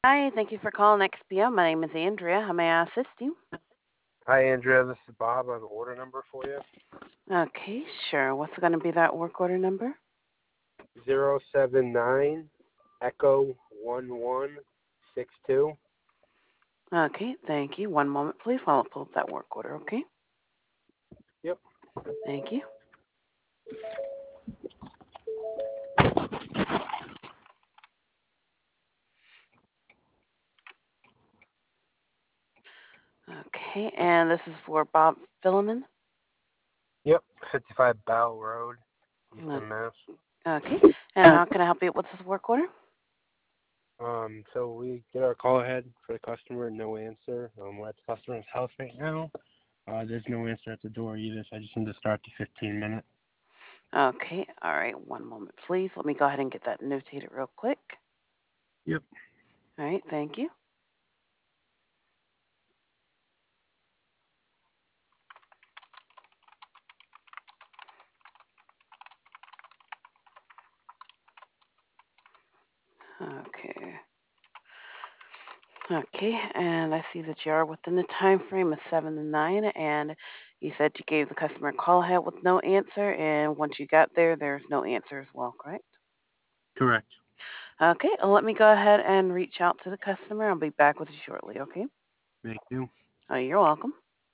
Hi, thank you for calling XPO. My name is Andrea. How may I assist you? Hi, Andrea. This is Bob. I have an order number for you. Okay, sure. What's going to be that work order number? 079 Echo 1162. Okay, thank you. One moment, please, while I pull up that work order, okay? Yep. Thank you. Okay, and this is for Bob Filliman. Yep. 55 Bell Road, O- Easton, Mass. Okay, and how can I help you with this work order? So we get our call ahead for the customer, no answer. We're at the customer's house right now. There's no answer at the door either, so I just need to start the 15-minute. Okay, all right. One moment, please. Let me go ahead and get that notated real quick. Yep. All right, thank you. Okay. Okay, and I see that you are within the time frame of 7 to 9, and you said you gave the customer a call ahead with no answer, and once you got there, there's no answer as well, correct? Correct. Okay, let me go ahead and reach out to the customer. I'll be back with you shortly, okay? Thank you. Oh, you're welcome.